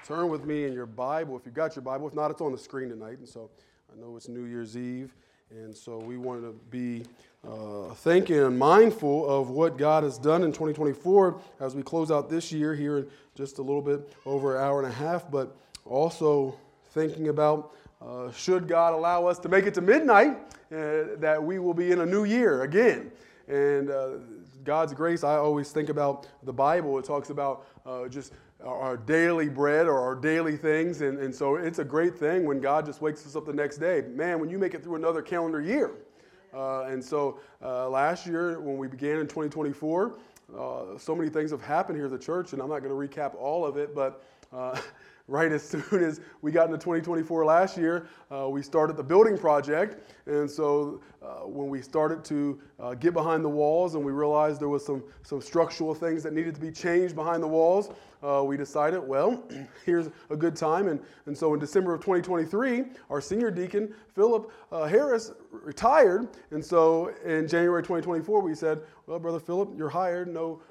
Turn with me in your Bible, if you've got your Bible. If not, it's on the screen tonight. And so I know it's New Year's Eve. And so we want to be thinking and mindful of what God has done in 2024 as we close out this year here in just a little bit over an hour and a half. But also thinking about should God allow us to make it to midnight, that we will be in a new year again. And God's grace, I always think about the Bible. It talks about just our daily bread or our daily things. And so it's a great thing when God just wakes us up the next day. Man, when you make it through another calendar year. And so last year when we began in 2024, so many things have happened here at the church, and I'm not going to recap all of it, but right as soon as we got into 2024 last year, we started the building project. And so when we started to get behind the walls and we realized there was some structural things that needed to be changed behind the walls, we decided, well, here's a good time. And so in December of 2023, our senior deacon, Philip Harris, retired. And so in January 2024, we said, well, Brother Philip, you're hired.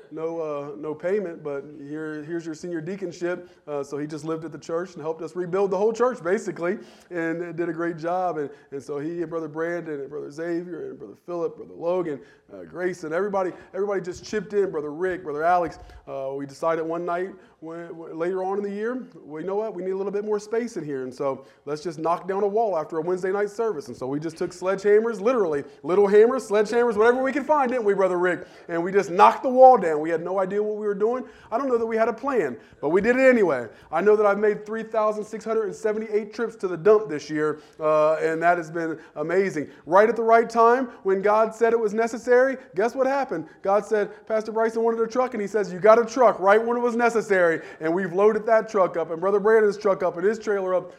No payment, but here's your senior deaconship. So he just lived at the church and helped us rebuild the whole church, basically, and did a great job. And so he and Brother Brandon and Brother Xavier and Brother Philip, Brother Logan, Grayson, everybody just chipped in, Brother Rick, Brother Alex. We decided one night later on in the year, well, you know what? We need a little bit more space in here. And so let's just knock down a wall after a Wednesday night service. And so we just took sledgehammers, literally, little hammers, sledgehammers, whatever we could find, didn't we, Brother Rick? And we just knocked the wall down. We had no idea what we were doing. I don't know that we had a plan, but we did it anyway. I know that I've made 3,678 trips to the dump this year, and that has been amazing. Right at the right time, when God said it was necessary, guess what happened? God said, Pastor Bryson wanted a truck, and he says, you got a truck right when it was necessary. And we've loaded that truck up, and Brother Brandon's truck up, and his trailer up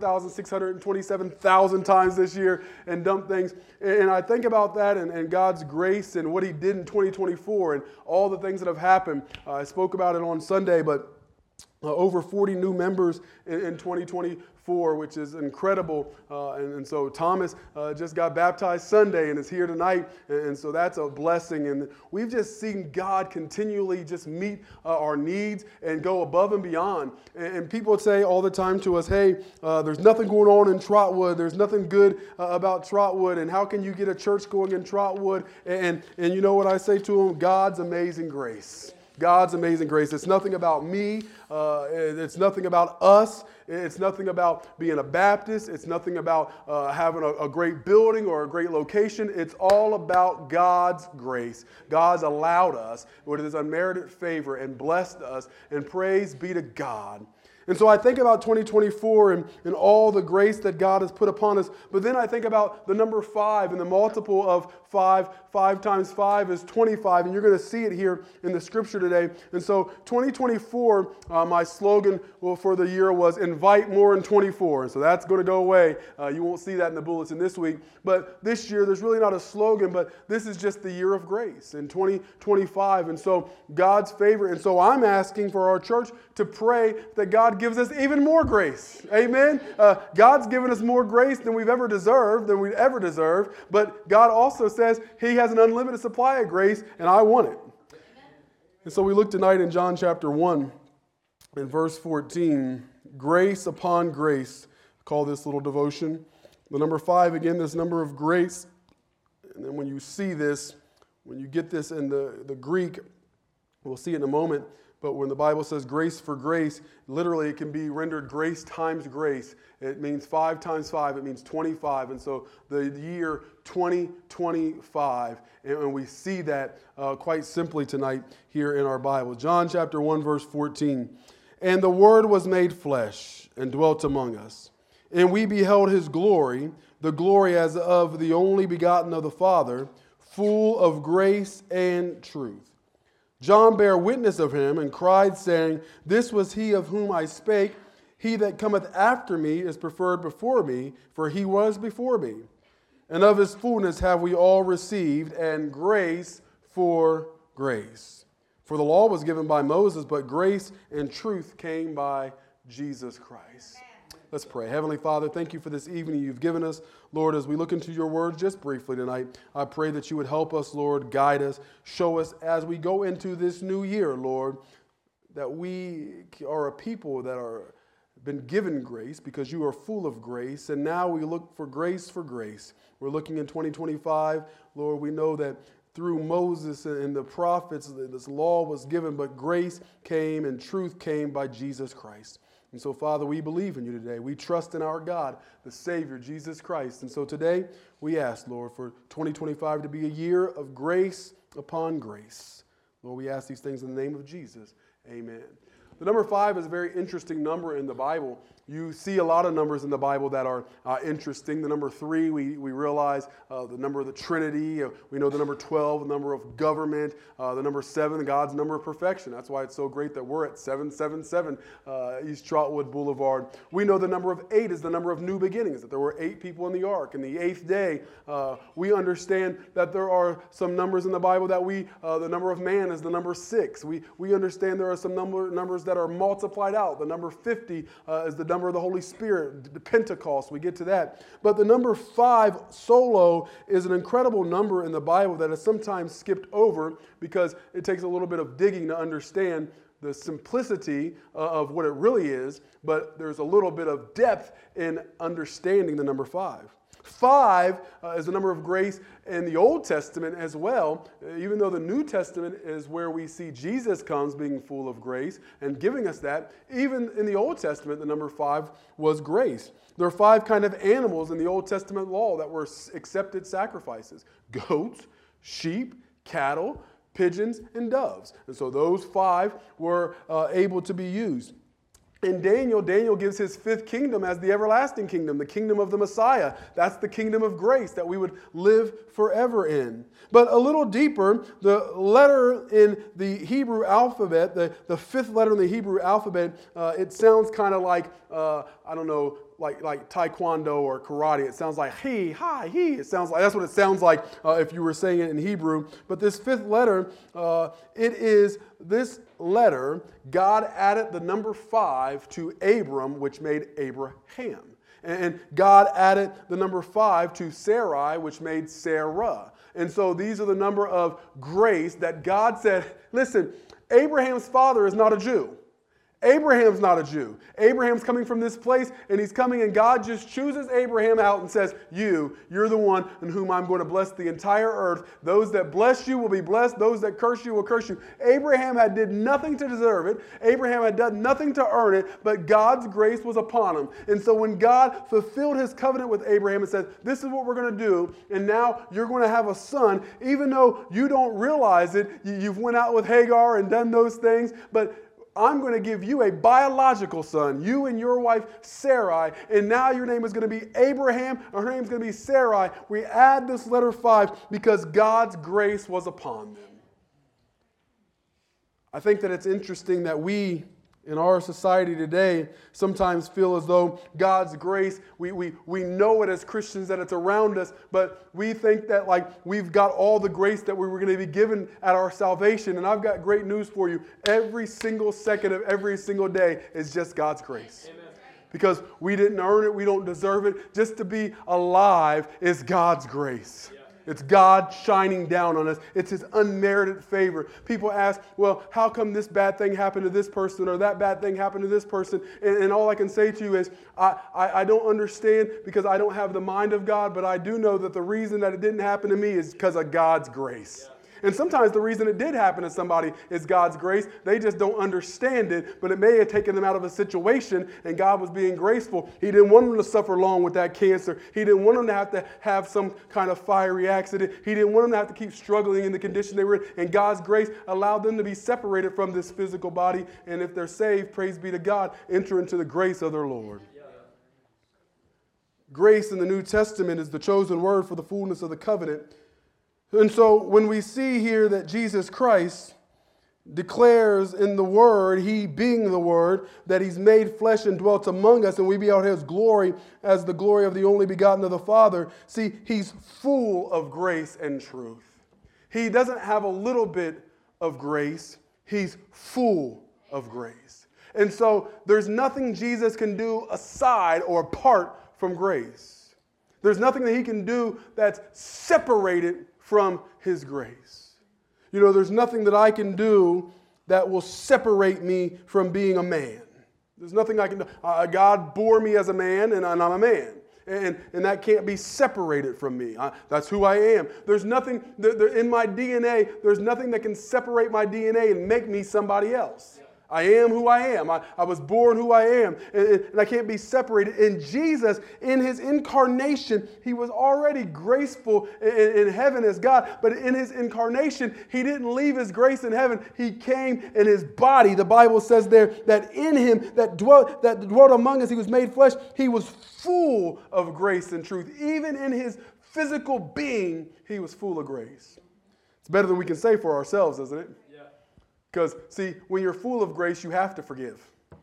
4,627,000 times this year, and dumped things. And I think about that and God's grace and what he did in 2024 and all the things that have happened. I spoke about it on Sunday, but over 40 new members in 2024, which is incredible. And so Thomas just got baptized Sunday and is here tonight. And so that's a blessing. And we've just seen God continually just meet our needs and go above and beyond. And people say all the time to us, hey, there's nothing going on in Trotwood. There's nothing good about Trotwood. And how can you get a church going in Trotwood? And you know what I say to them? God's amazing grace. God's amazing grace. It's nothing about me. It's nothing about us. It's nothing about being a Baptist. It's nothing about having a great building or a great location. It's all about God's grace. God's allowed us with his unmerited favor and blessed us. And praise be to God. And so I think about 2024 and all the grace that God has put upon us. But then I think about the number 5 and the multiple of 5. 5 times 5 is 25. And you're going to see it here in the scripture today. And so 2024, my slogan for the year was invite more in 24. And so that's going to go away. You won't see that in the bulletin this week. But this year, there's really not a slogan, but this is just the year of grace in 2025. And so God's favor. And so I'm asking for our church to pray that God gives us even more grace. Amen? God's given us more grace than we'd ever deserved. But God also says he has an unlimited supply of grace, and I want it. And so we look tonight in John chapter 1 in verse 14. Grace upon grace. Call this little devotion. The number 5, again, this number of grace. And then when you see this, when you get this in the Greek, we'll see it in a moment. But when the Bible says grace for grace, literally it can be rendered grace times grace. It means 5 times 5. It means 25. And so the year 2025. And we see that quite simply tonight here in our Bible. John chapter 1, verse 14. And the Word was made flesh and dwelt among us. And we beheld his glory, the glory as of the only begotten of the Father, full of grace and truth. John bare witness of him and cried, saying, this was he of whom I spake. He that cometh after me is preferred before me, for he was before me. And of his fullness have we all received, and grace for grace. For the law was given by Moses, but grace and truth came by Jesus Christ. Let's pray. Heavenly Father, thank you for this evening you've given us. Lord, as we look into your word just briefly tonight, I pray that you would help us, Lord, guide us, show us as we go into this new year, Lord, that we are a people that are been given grace because you are full of grace, and now we look for grace for grace. We're looking in 2025. Lord, we know that through Moses and the prophets, this law was given, but grace came and truth came by Jesus Christ. And so, Father, we believe in you today. We trust in our God, the Savior, Jesus Christ. And so today, we ask, Lord, for 2025 to be a year of grace upon grace. Lord, we ask these things in the name of Jesus. Amen. The number 5 is a very interesting number in the Bible. You see a lot of numbers in the Bible that are interesting. The number 3, we realize the number of the Trinity. We know the number 12, the number of government. The number 7, God's number of perfection. That's why it's so great that we're at 777 East Trotwood Boulevard. We know the number of 8 is the number of new beginnings, that there were 8 people in the ark. And the 8th day, we understand that there are some numbers in the Bible that the number of man is the number 6. We understand there are some numbers that are multiplied out. The number 50 is the number of the Holy Spirit, the Pentecost, we get to that. But the number 5 solo is an incredible number in the Bible that is sometimes skipped over because it takes a little bit of digging to understand the simplicity of what it really is, but there's a little bit of depth in understanding the number 5. 5 is the number of grace in the Old Testament as well, even though the New Testament is where we see Jesus comes being full of grace and giving us that. Even in the Old Testament, the number 5 was grace. There are 5 kind of animals in the Old Testament law that were accepted sacrifices: goats, sheep, cattle, pigeons, and doves. And so those 5 were able to be used. In Daniel gives his 5th kingdom as the everlasting kingdom, the kingdom of the Messiah. That's the kingdom of grace that we would live forever in. But a little deeper, the letter in the Hebrew alphabet, the 5th letter in the Hebrew alphabet, it sounds kind of like, like taekwondo or karate. It sounds like he, hi, he. It sounds like, that's what it sounds like if you were saying it in Hebrew. But this 5th letter, it is this letter, God added the number 5 to Abram, which made Abraham. And God added the number 5 to Sarai, which made Sarah. And so these are the number of grace that God said, listen, Abraham's father is not a Jew. Abraham's not a Jew. Abraham's coming from this place, and he's coming, and God just chooses Abraham out and says, you're the one in whom I'm going to bless the entire earth. Those that bless you will be blessed. Those that curse you will curse you. Abraham did nothing to deserve it. Abraham had done nothing to earn it, but God's grace was upon him. And so when God fulfilled his covenant with Abraham and said, this is what we're going to do, and now you're going to have a son, even though you don't realize it, you've went out with Hagar and done those things, but I'm going to give you a biological son, you and your wife Sarai, and now your name is going to be Abraham, and her name is going to be Sarai. We add this letter 5 because God's grace was upon them. I think that it's interesting that we, in our society today, sometimes feel as though God's grace, we know it as Christians that it's around us, but we think that like we've got all the grace that we were going to be given at our salvation. And I've got great news for you. Every single second of every single day is just God's grace. Amen. Because we didn't earn it, we don't deserve it. Just to be alive is God's grace. Yeah. It's God shining down on us. It's his unmerited favor. People ask, well, how come this bad thing happened to this person or that bad thing happened to this person? And all I can say to you is, I don't understand because I don't have the mind of God, but I do know that the reason that it didn't happen to me is because of God's grace. Yeah. And sometimes the reason it did happen to somebody is God's grace. They just don't understand it, but it may have taken them out of a situation, and God was being graceful. He didn't want them to suffer long with that cancer. He didn't want them to have some kind of fiery accident. He didn't want them to have to keep struggling in the condition they were in. And God's grace allowed them to be separated from this physical body. And if they're saved, praise be to God, enter into the grace of their Lord. Grace in the New Testament is the chosen word for the fullness of the covenant. And so when we see here that Jesus Christ declares in the Word, he being the Word, that he's made flesh and dwelt among us, and we beheld his glory as the glory of the only begotten of the Father. See, he's full of grace and truth. He doesn't have a little bit of grace. He's full of grace. And so there's nothing Jesus can do aside or apart from grace. There's nothing that he can do that's separated from his grace. You know, there's nothing that I can do that will separate me from being a man. There's nothing I can do. God bore me as a man, and I'm a man. And that can't be separated from me. That's who I am. There's nothing in my DNA, there's nothing that can separate my DNA and make me somebody else. I am who I am. I was born who I am. And I can't be separated. And Jesus, in his incarnation, he was already graceful in heaven as God. But in his incarnation, he didn't leave his grace in heaven. He came in his body. The Bible says there that in him that dwelt among us, he was made flesh. He was full of grace and truth. Even in his physical being, he was full of grace. It's better than we can say for ourselves, isn't it? Because, see, when you're full of grace, you have to forgive.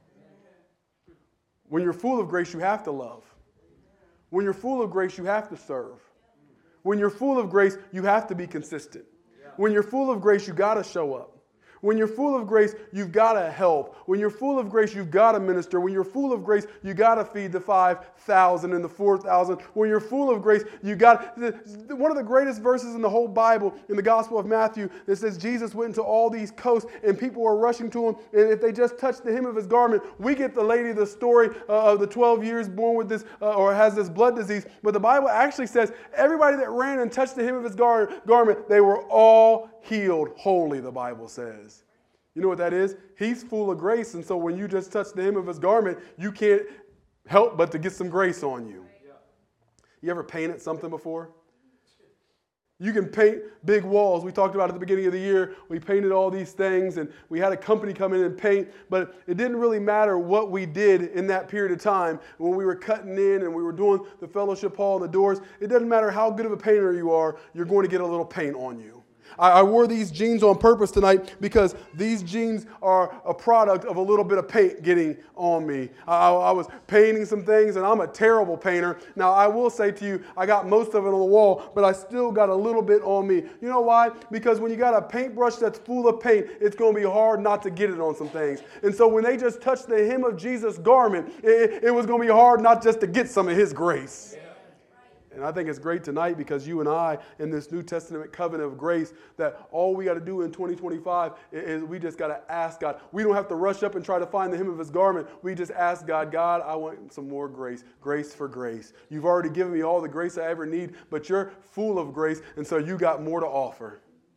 When you're full of grace, you have to love. When you're full of grace, you have to serve. When you're full of grace, you have to be consistent. When you're full of grace, you got to show up. When you're full of grace, you've got to help. When you're full of grace, you've got to minister. When you're full of grace, you got to feed the 5,000 and the 4,000. When you're full of grace, you got one of the greatest verses in the whole Bible, in the Gospel of Matthew, that says Jesus went into all these coasts and people were rushing to him, and if they just touched the hem of his garment, we get the lady the story of the 12 years born with this or has this blood disease. But the Bible actually says everybody that ran and touched the hem of his garment, they were all healed wholly, the Bible says. You know what that is? He's full of grace, and so when you just touch the hem of his garment, you can't help but to get some grace on you. You ever painted something before? You can paint big walls. We talked about at the beginning of the year, we painted all these things, and we had a company come in and paint, but it didn't really matter what we did in that period of time when we were cutting in and we were doing the fellowship hall and the doors. It doesn't matter how good of a painter you are, you're going to get a little paint on you. I wore these jeans on purpose tonight because these jeans are a product of a little bit of paint getting on me. I was painting some things, and I'm a terrible painter. Now, I will say to you, I got most of it on the wall, but I still got a little bit on me. You know why? Because when you got a paintbrush that's full of paint, it's going to be hard not to get it on some things. And so when they just touched the hem of Jesus' garment, it was going to be hard not just to get some of his grace. And I think it's great tonight because you and I, in this New Testament covenant of grace, that all we got to do in 2025 is we just got to ask God. We don't have to rush up and try to find the hem of his garment. We just ask God, God, I want some more grace. Grace for grace. You've already given me all the grace I ever need, but you're full of grace, and so you got more to offer.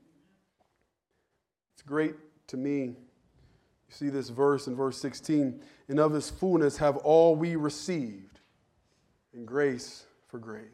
It's great to me. You see this verse in verse 16. And of his fullness have all we received, and grace for grace.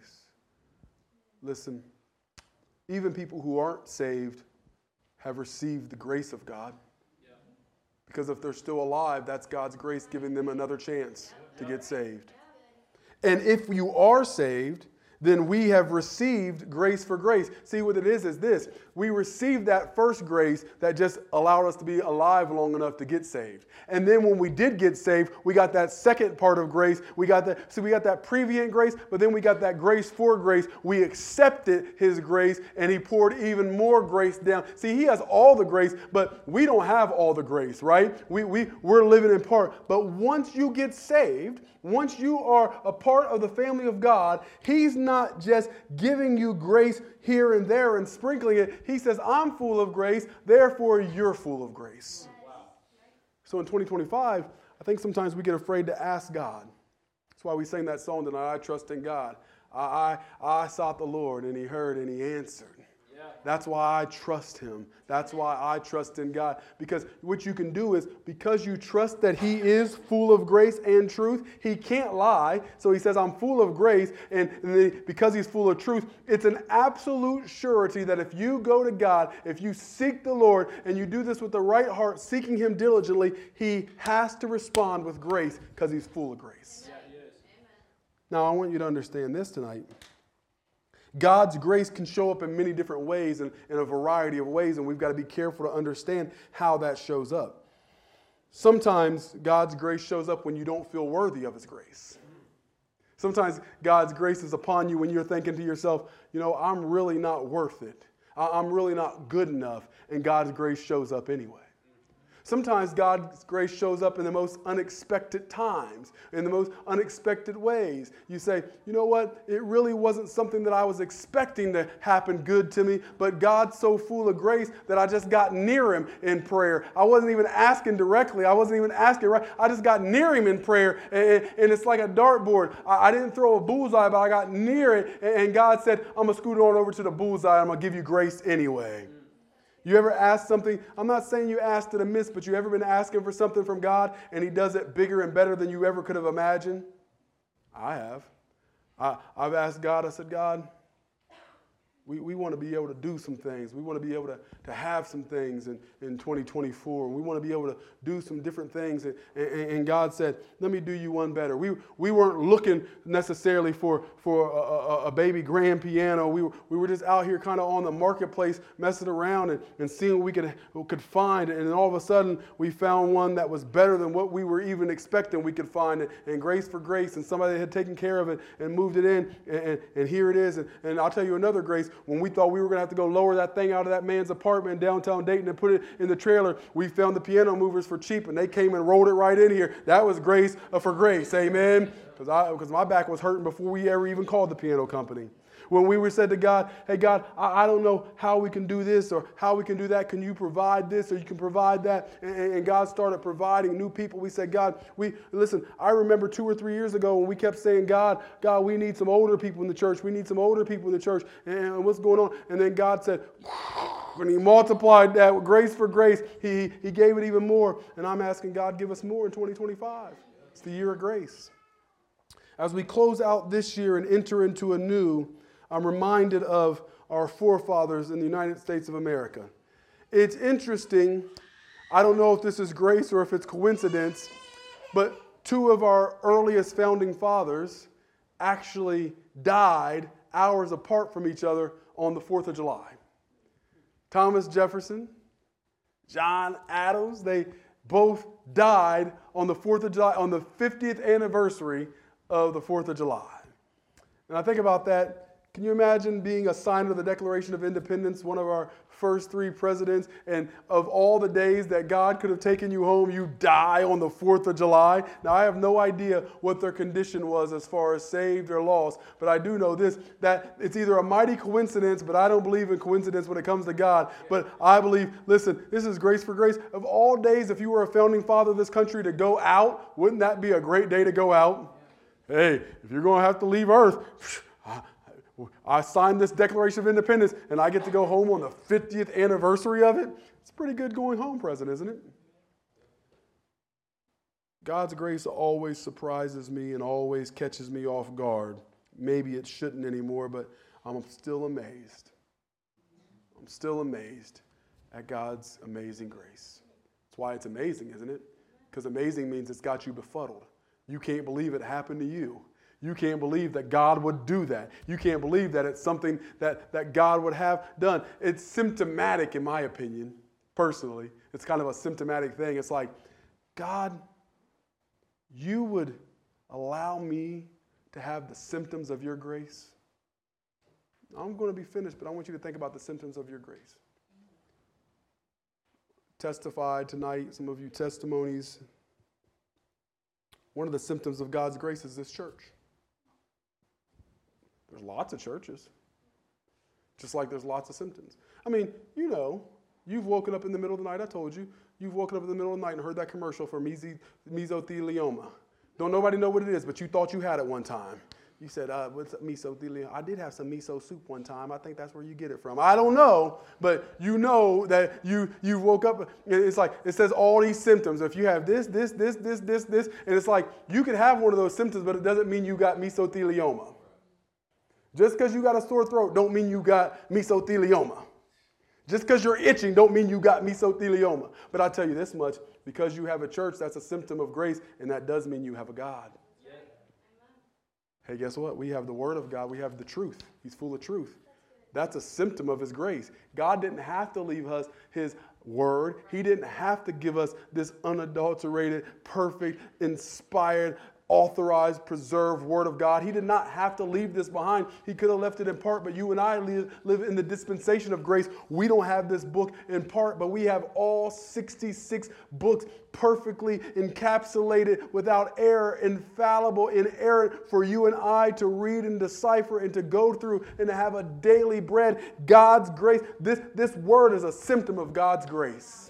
Listen, even people who aren't saved have received the grace of God. Yeah. Because if they're still alive, that's God's grace giving them another chance to get saved. And if you are saved, then we have received grace for grace. See, what it is this. We received that first grace that just allowed us to be alive long enough to get saved. And then when we did get saved, we got that second part of grace. We got that prevenient grace, but then we got that grace for grace. We accepted his grace, and he poured even more grace down. See, he has all the grace, but we don't have all the grace, right? We're living in part. But once you get saved, once you are a part of the family of God, he's not just giving you grace here and there and sprinkling it. He says, I'm full of grace, therefore you're full of grace. Wow. So in 2025, I think sometimes we get afraid to ask God. That's why we sang that song tonight, I trust in God. I sought the Lord, and he heard and he answered. That's why I trust him. That's why I trust in God. Because what you can do is, because you trust that he is full of grace and truth, he can't lie. So he says, I'm full of grace. And because he's full of truth, it's an absolute surety that if you go to God, if you seek the Lord, and you do this with the right heart, seeking him diligently, he has to respond with grace because he's full of grace. Yeah, he is. Now, I want you to understand this tonight. God's grace can show up in many different ways and in a variety of ways, and we've got to be careful to understand how that shows up. Sometimes God's grace shows up when you don't feel worthy of his grace. Sometimes God's grace is upon you when you're thinking to yourself, I'm really not worth it. I'm really not good enough, and God's grace shows up anyway. Sometimes God's grace shows up in the most unexpected times, in the most unexpected ways. You say, you know what? It really wasn't something that I was expecting to happen good to me, but God's so full of grace that I just got near him in prayer. I wasn't even asking directly. I wasn't even asking right. I just got near him in prayer, and it's like a dartboard. I didn't throw a bullseye, but I got near it, and God said, I'm going to scoot on over to the bullseye. I'm going to give you grace anyway. You ever asked something? I'm not saying you asked it amiss, but you ever been asking for something from God and he does it bigger and better than you ever could have imagined? I have. I've asked God, I said, God, we want to be able to do some things. We want to be able to have some things in 2024. We want to be able to do some different things. And God said, let me do you one better. We weren't looking necessarily for a baby grand piano. We were just out here kind of on the marketplace messing around and seeing what we could find. And then all of a sudden, we found one that was better than what we were even expecting we could find. And grace for grace. And somebody had taken care of it and moved it in. And here it is. And I'll tell you another grace. When we thought we were going to have to go lower that thing out of that man's apartment in downtown Dayton and put it in the trailer, we found the piano movers for cheap, and they came and rolled it right in here. That was grace for grace, amen? Because my back was hurting before we ever even called the piano company. When we were said to God, hey, God, I don't know how we can do this or how we can do that. Can you provide this or you can provide that? And God started providing new people. We said, God, listen, I remember 2 or 3 years ago when we kept saying, God, we need some older people in the church. We need some older people in the church. And what's going on? And then God said, when he multiplied that with grace for grace, he gave it even more. And I'm asking God, give us more in 2025. It's the year of grace. As we close out this year and enter into a new, I'm reminded of our forefathers in the United States of America. It's interesting. I don't know if this is grace or if it's coincidence, but 2 of our earliest founding fathers actually died hours apart from each other on the 4th of July. Thomas Jefferson, John Adams, they both died on the 4th of July, on the 50th anniversary of the 4th of July. And I think about that. Can you imagine being a signer of the Declaration of Independence, one of our first 3 presidents, and of all the days that God could have taken you home, you die on the 4th of July? Now, I have no idea what their condition was as far as saved or lost, but I do know this, that it's either a mighty coincidence, but I don't believe in coincidence when it comes to God. But I believe, listen, this is grace for grace. Of all days, if you were a founding father of this country to go out, wouldn't that be a great day to go out? Hey, if you're going to have to leave Earth, I signed this Declaration of Independence, and I get to go home on the 50th anniversary of it. It's a pretty good going home present, isn't it? God's grace always surprises me and always catches me off guard. Maybe it shouldn't anymore, but I'm still amazed. I'm still amazed at God's amazing grace. That's why it's amazing, isn't it? Because amazing means it's got you befuddled. You can't believe it happened to you. You can't believe that God would do that. You can't believe that it's something that God would have done. It's symptomatic, in my opinion, personally. It's kind of a symptomatic thing. It's like, God, you would allow me to have the symptoms of your grace. I'm going to be finished, but I want you to think about the symptoms of your grace. Testified tonight, some of you testimonies. One of the symptoms of God's grace is this church. There's lots of churches, just like there's lots of symptoms. I mean, you've woken up in the middle of the night. I told you. You've woken up in the middle of the night and heard that commercial for mesothelioma. Don't nobody know what it is, but you thought you had it one time. You said, what's mesothelioma? I did have some miso soup one time. I think that's where you get it from. I don't know, but you know that you woke up. It's like, it says all these symptoms. If you have this, and it's like, you can have one of those symptoms, but it doesn't mean you got mesothelioma. Just because you got a sore throat don't mean you got mesothelioma. Just because you're itching don't mean you got mesothelioma. But I tell you this much, because you have a church, that's a symptom of grace, and that does mean you have a God. Yeah. Hey, guess what? We have the Word of God. We have the truth. He's full of truth. That's a symptom of His grace. God didn't have to leave us His Word. He didn't have to give us this unadulterated, perfect, inspired, authorized, preserved Word of God. He did not have to leave this behind. He could have left it in part, but you and I live in the dispensation of grace. We don't have this book in part, but we have all 66 books perfectly encapsulated, without error, infallible, inerrant, for you and I to read and decipher and to go through and to have a daily bread. God's grace. This Word is a symptom of God's grace.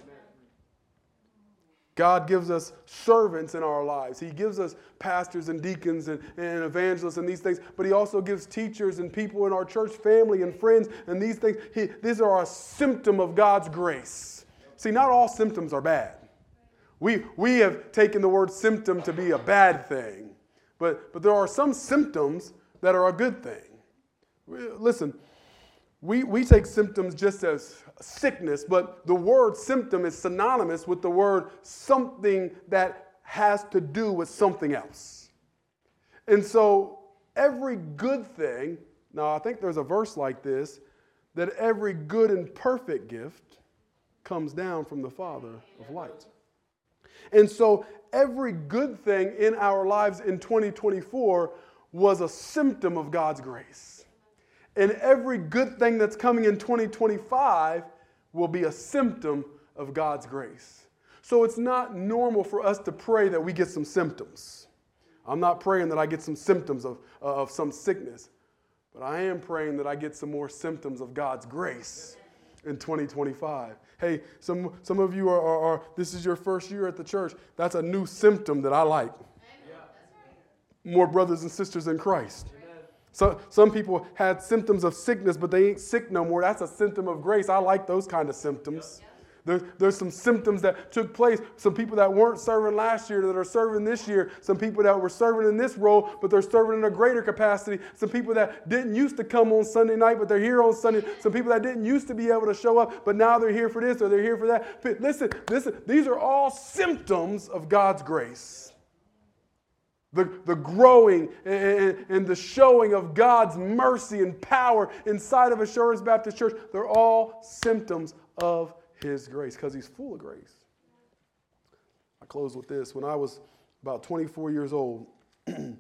God gives us servants in our lives. He gives us pastors and deacons and evangelists and these things, but He also gives teachers and people in our church family and friends and these things. These are a symptom of God's grace. See, not all symptoms are bad. We have taken the word symptom to be a bad thing, but there are some symptoms that are a good thing. Listen, we take symptoms just as sickness, but the word symptom is synonymous with the word something that has to do with something else. And so every good thing, now I think there's a verse like this, that every good and perfect gift comes down from the Father of lights. And so every good thing in our lives in 2024 was a symptom of God's grace. And every good thing that's coming in 2025 will be a symptom of God's grace. So it's not normal for us to pray that we get some symptoms. I'm not praying that I get some symptoms of some sickness, but I am praying that I get some more symptoms of God's grace in 2025. Hey, some of you are this is your first year at the church. That's a new symptom that I like. More brothers and sisters in Christ. So some people had symptoms of sickness, but they ain't sick no more. That's a symptom of grace. I like those kind of symptoms. There's some symptoms that took place. Some people that weren't serving last year that are serving this year. Some people that were serving in this role, but they're serving in a greater capacity. Some people that didn't used to come on Sunday night, but they're here on Sunday. Some people that didn't used to be able to show up, but now they're here for this or they're here for that. But listen, these are all symptoms of God's grace. The growing and the showing of God's mercy and power inside of Assurance Baptist Church, they're all symptoms of His grace because He's full of grace. I close with this. When I was about 24 years old, my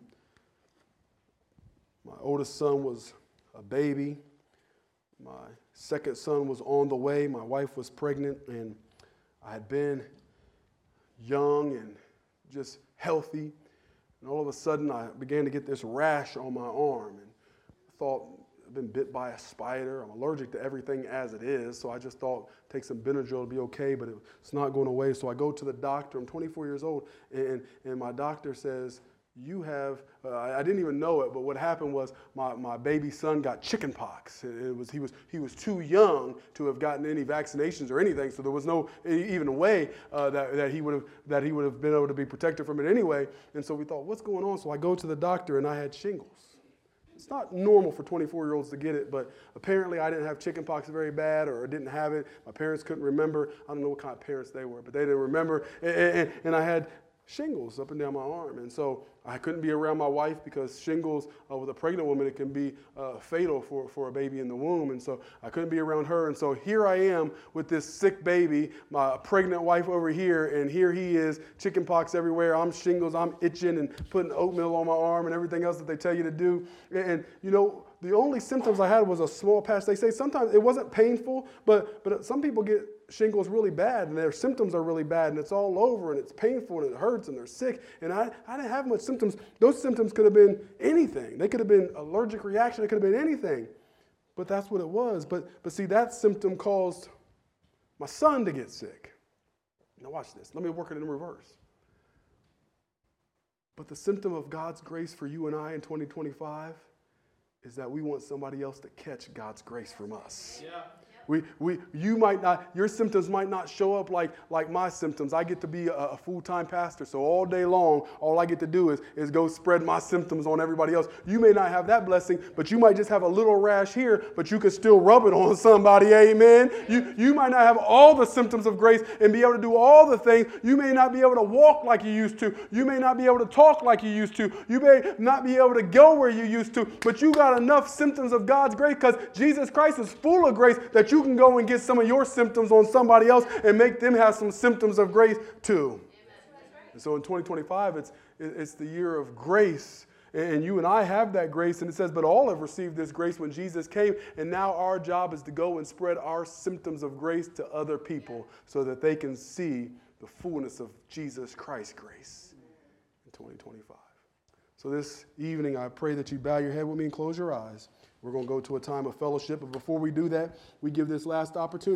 oldest son was a baby. My second son was on the way. My wife was pregnant, and I had been young and just healthy. And all of a sudden, I began to get this rash on my arm. And I thought, I've been bit by a spider. I'm allergic to everything as it is. So I just thought, take some Benadryl to be okay, but it's not going away. So I go to the doctor. I'm 24 years old. And my doctor says, you have, I didn't even know it, but what happened was my baby son got chicken pox. He was too young to have gotten any vaccinations or anything, so there was no even way that he would have been able to be protected from it anyway. And so we thought, what's going on? So I go to the doctor, and I had shingles. It's not normal for 24-year-olds to get it, but apparently I didn't have chicken pox very bad, or didn't have it. My parents couldn't remember. I don't know what kind of parents they were, but they didn't remember. And I had shingles up and down my arm. And so I couldn't be around my wife because shingles with a pregnant woman, it can be fatal for a baby in the womb. And so I couldn't be around her. And so here I am with this sick baby, my pregnant wife over here, and here he is, chicken pox everywhere. I'm shingles, I'm itching and putting oatmeal on my arm and everything else that they tell you to do. And you know, the only symptoms I had was a small patch. They say sometimes it wasn't painful, but some people get shingles really bad, and their symptoms are really bad, and it's all over, and it's painful, and it hurts, and they're sick. And I didn't have much symptoms. Those symptoms could have been anything. They could have been allergic reaction. It could have been anything. But that's what it was. But see, that symptom caused my son to get sick. Now watch this. Let me work it in reverse. But the symptom of God's grace for you and I in 2025 is that we want somebody else to catch God's grace from us. Yeah. You might not, your symptoms might not show up like my symptoms. I get to be a full-time pastor, so all day long, all I get to do is go spread my symptoms on everybody else. You may not have that blessing, but you might just have a little rash here, but you can still rub it on somebody, amen? You might not have all the symptoms of grace and be able to do all the things. You may not be able to walk like you used to. You may not be able to talk like you used to. You may not be able to go where you used to, but you got enough symptoms of God's grace because Jesus Christ is full of grace that you can go and get some of your symptoms on somebody else and make them have some symptoms of grace too. And so in 2025, it's the year of grace. And you and I have that grace. And it says, but all have received this grace when Jesus came. And now our job is to go and spread our symptoms of grace to other people so that they can see the fullness of Jesus Christ's grace in 2025. So this evening, I pray that you bow your head with me and close your eyes. We're going to go to a time of fellowship. But before we do that, we give this last opportunity.